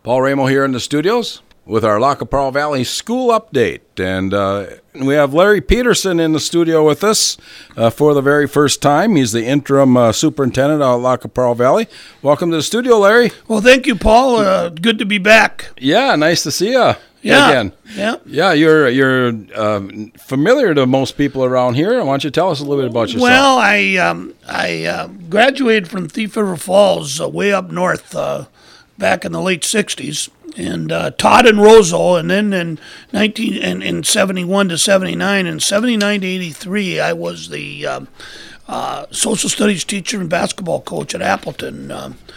Paul Ramo here in the studios with our Lac qui Parle Valley School Update. And we have Larry Peterson in the studio with us for the very first time. He's the interim superintendent of Lac qui Parle Valley. Welcome to the studio, Larry. Well, thank you, Paul. Good to be back. Yeah, nice to see you again. Yeah, you're familiar to most people around here. Why don't you tell us a little bit about yourself? Well, I graduated from Thief River Falls, way up north, back in the late '60s, and taught in Roseau, and then in 71 to 79, and 79 to 83, I was the social studies teacher and basketball coach at Appleton.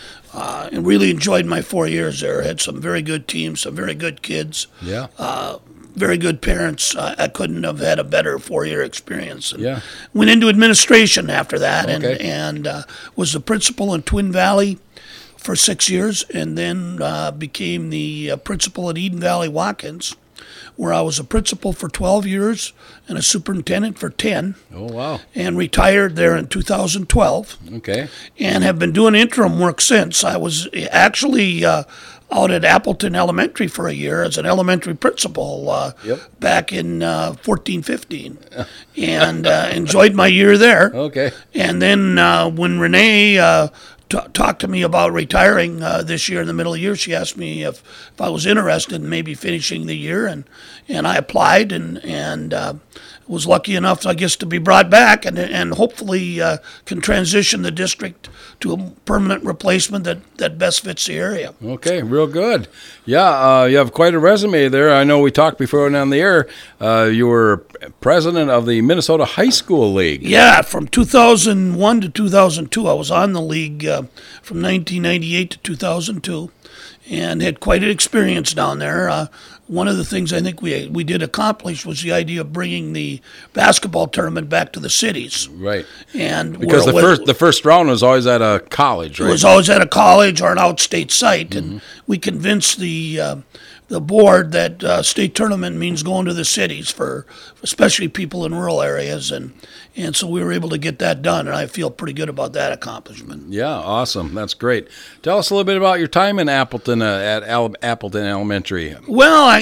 And really enjoyed my 4 years there. Had some very good teams, some very good kids. Yeah. Very good parents. I couldn't have had a better 4-year experience. And Yeah. went into administration after that, Okay. and was the principal in Twin Valley for 6 years, and then became the principal at Eden Valley Watkins, where I was a principal for 12 years and a superintendent for 10. Oh, wow. And retired there in 2012. Okay. And have been doing interim work since. I was actually out at Appleton Elementary for a year as an elementary principal back in 14-15, and enjoyed my year there. Okay. And then when Renee talked to me about retiring this year in the middle of the year, she asked me if I was interested in maybe finishing the year, and I applied and was lucky enough, I guess, to be brought back and hopefully can transition the district to a permanent replacement that best fits the area. Okay, real good. Yeah, you have quite a resume there. I know we talked before and on the air. You were president of the Minnesota High School League. Yeah, from 2001 to 2002. I was on the league from 1998 to 2002 and had quite an experience down there. One of the things I think we did accomplish was the idea of bringing the basketball tournament back to the cities. Right. And Because the first round was always at a college, right? It was always at a college or an outstate site, and we convinced the board that state tournament means going to the cities for especially people in rural areas, and so we were able to get that done, and I feel pretty good about that accomplishment. Yeah, awesome. That's great. Tell us a little bit about your time in Appleton at Appleton Elementary. Well,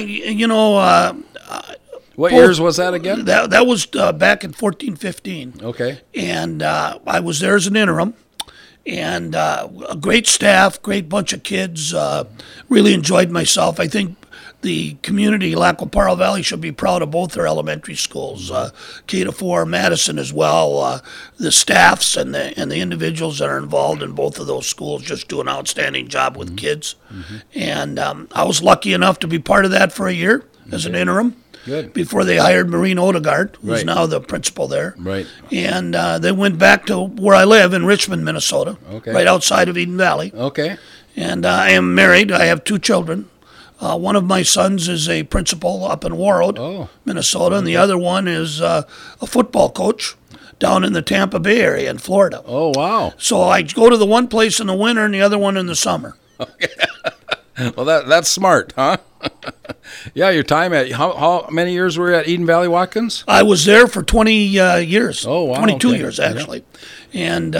What years was that again? That was back in 14-15. Okay. And I was there as an interim, and a great staff, great bunch of kids. Really enjoyed myself. I think the community, Lac qui Parle Valley, should be proud of both their elementary schools, K-4, Madison as well. The staffs and the individuals that are involved in both of those schools just do an outstanding job with kids. And I was lucky enough to be part of that for a year as an interim. Good. Before they hired Maureen Odegaard, who's Right. now the principal there. Right. And they went back to where I live in Richmond, Minnesota, Okay. right outside of Eden Valley. Okay. And I am married. I have 2 children. One of my sons is a principal up in Warroad, Minnesota, and the other one is a football coach down in the Tampa Bay area in Florida. Oh, wow. So I go to the one place in the winter and the other one in the summer. Well, that's smart, huh? Yeah, your time at how many years were you at Eden Valley Watkins? I was there for 20 years. Oh, wow, 22 okay. years, actually. And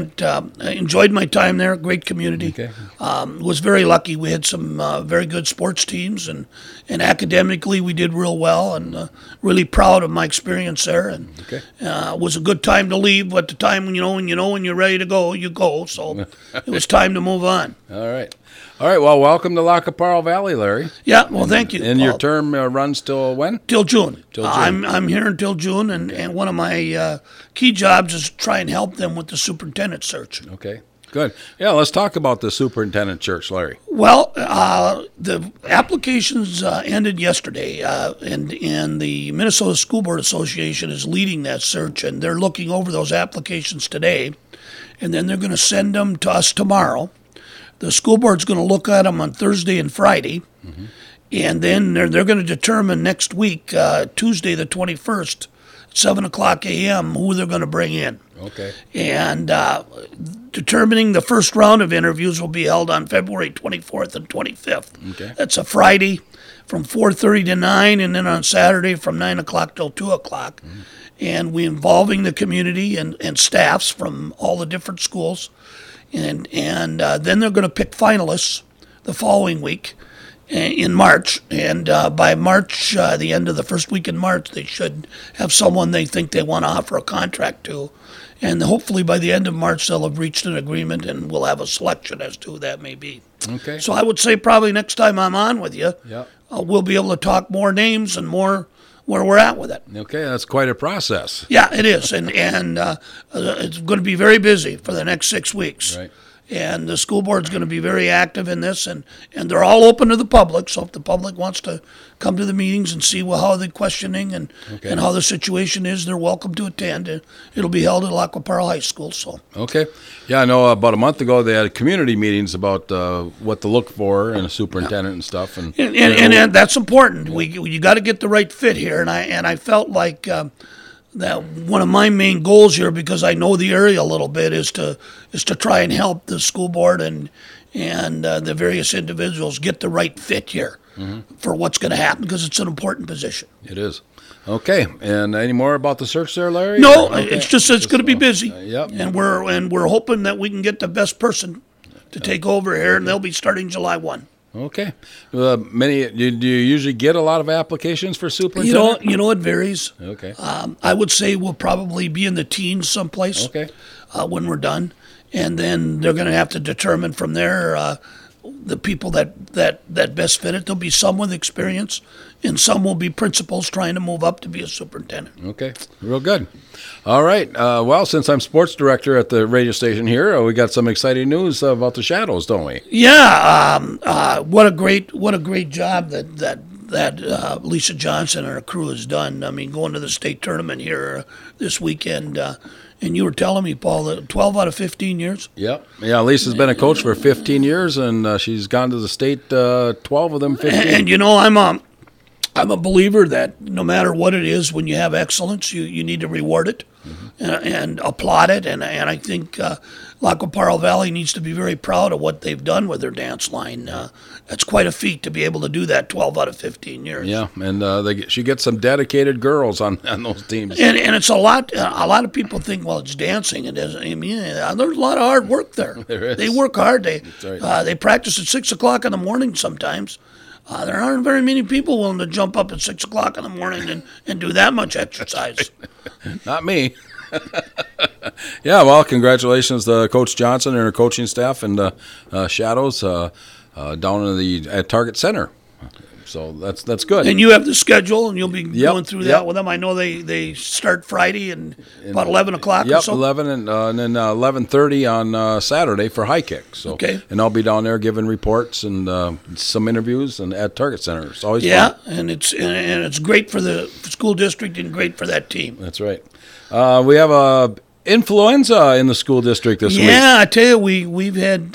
enjoyed my time there, great community. Okay. Was very lucky. We had some very good sports teams, and academically we did real well, and really proud of my experience there. And it was a good time to leave, but the time when you're ready to go, you go. So it was time to move on. All right. Well, welcome to Lac qui Parle Valley, Larry. Yeah, well, thank you. And Paul. your term runs till when? Till June. Till June. I'm here until June, and one of my key jobs is to try and help them with the superintendent search. Okay, good. Yeah, let's talk about the superintendent search, Larry. Well, the applications ended yesterday, and the Minnesota School Board Association is leading that search, and they're looking over those applications today, and then they're going to send them to us tomorrow. The school board's going to look at them on Thursday and Friday, and then they're going to determine next week, Tuesday the 21st, 7 o'clock a.m., who they're going to bring in. Okay. And determining the first round of interviews will be held on February 24th and 25th. Okay. That's a Friday from 4:30 to 9, and then on Saturday from 9 o'clock till 2 o'clock. And we involving the community and staffs from all the different schools. And then they're going to pick finalists the following week in March, and by March, the end of the first week in March, they should have someone they think they want to offer a contract to, and hopefully by the end of March they'll have reached an agreement, and we'll have a selection as to who that may be. Okay. So I would say probably next time I'm on with you, Yep. we'll be able to talk more names and more where we're at with it. Okay, that's quite a process. Yeah, it is, and it's going to be very busy for the next 6 weeks. Right. And the school board's going to be very active in this, and they're all open to the public. So if the public wants to come to the meetings and see how the questioning and how the situation is, they're welcome to attend. It'll be held at Lackaparra High School. So Okay. Yeah, I know about a month ago they had community meetings about what to look for in a superintendent and stuff. and that's important. You got to get the right fit here, and I felt like. That one of my main goals here, because I know the area a little bit, is to try and help the school board and the various individuals get the right fit here for what's going to happen, because it's an important position. It is. Okay. And any more about the search there, Larry? No, Okay. it's just it's going to be busy. Yep. And we're hoping that we can get the best person to take over here, and they'll be starting July 1. Okay. Do you usually get a lot of applications for superintendent? You know, it varies. Okay. I would say we'll probably be in the teens someplace. Okay. When we're done, and then they're going to have to determine from there the people that best fit it. There'll be some with experience, and some will be principals trying to move up to be a superintendent. Okay, real good. All right. Well, since I'm sports director at the radio station here, we got some exciting news about the Shadows, don't we? Yeah. What a great job that Lisa Johnson and her crew has done. I mean, going to the state tournament here this weekend. And you were telling me, Paul, that 12 out of 15 years? Yep. Yeah, Lisa's been a coach for 15 years, and she's gone to the state 12 of them 15. And you know, I'm a believer that no matter what it is, when you have excellence, you need to reward it and applaud it. And I think Lackaparra Valley needs to be very proud of what they've done with their dance line. That's quite a feat to be able to do that 12 out of 15 years. Yeah, and she gets some dedicated girls on those teams. And it's a lot. A lot of people think, well, it's dancing. It isn't. I mean, there's a lot of hard work there. There is. They work hard. That's right. They practice at 6 o'clock in the morning sometimes. There aren't very many people willing to jump up at 6 o'clock in the morning and do that much exercise. Not me. Yeah, well, congratulations to Coach Johnson and her coaching staff and Shadows down at Target Center. So that's good. And you have the schedule, and you'll be going through that yep. with them. I know they start Friday and about 11 o'clock or so. 11 and then 11:30 on Saturday for high kick. So, okay. And I'll be down there giving reports and some interviews and at Target Center. It's always fun. fun. And it's great for the school district and great for that team. That's right. We have influenza in the school district this week. Yeah, I tell you, we've had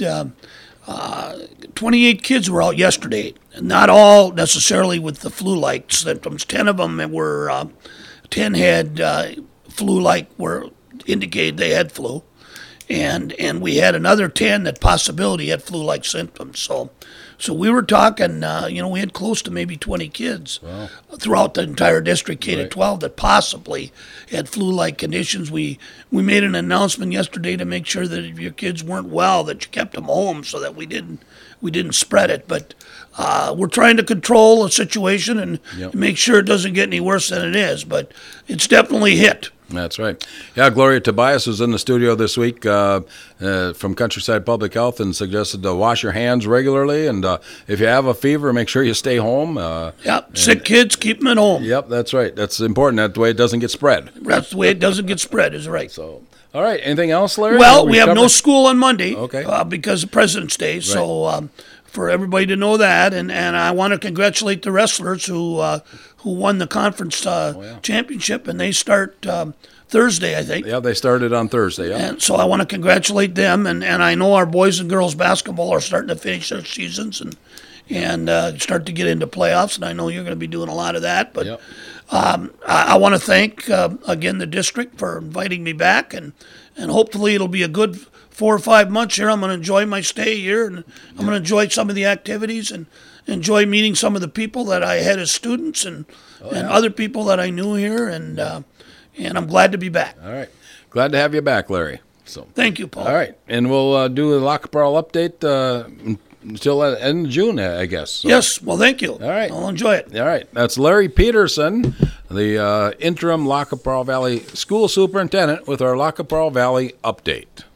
28 kids were out yesterday. Not all necessarily with the flu-like symptoms. 10 of them were 10 had flu-like, were indicated they had flu, and we had another 10 that possibility had flu-like symptoms. So we were talking, we had close to maybe 20 kids throughout the entire district, K-12, that possibly had flu-like conditions. We made an announcement yesterday to make sure that if your kids weren't well, that you kept them home so that we didn't spread it. But we're trying to control the situation and make sure it doesn't get any worse than it is. But it's definitely hit. That's right. Yeah, Gloria Tobias was in the studio this week from Countryside Public Health and suggested to wash your hands regularly. And if you have a fever, make sure you stay home. Sick kids, keep them at home. Yep, that's right. That's important. That's the way it doesn't get spread. That's the way it doesn't get spread, is right. So, all right. Anything else, Larry? Well, we have no school on Monday okay. Because of President's Day. Right. So for everybody to know that, and I want to congratulate the wrestlers who won the conference championship, and they start Thursday, I think. Yeah, they started on Thursday. Yeah. And so I want to congratulate them, and I know our boys and girls basketball are starting to finish their seasons and start to get into playoffs, and I know you're going to be doing a lot of that. But I want to thank again the district for inviting me back, and hopefully it'll be a good 4 or 5 months here. I'm going to enjoy my stay here, and I'm going to enjoy some of the activities and enjoy meeting some of the people that I had as students and other people that I knew here, and I'm glad to be back. All right. Glad to have you back, Larry. So thank you, Paul. All right. And we'll do a Lackaparra update until end of June, I guess. So. Yes. Well, thank you. All right. I'll enjoy it. All right. That's Larry Peterson, the interim Lac qui Parle Valley School Superintendent, with our Lac qui Parle Valley update.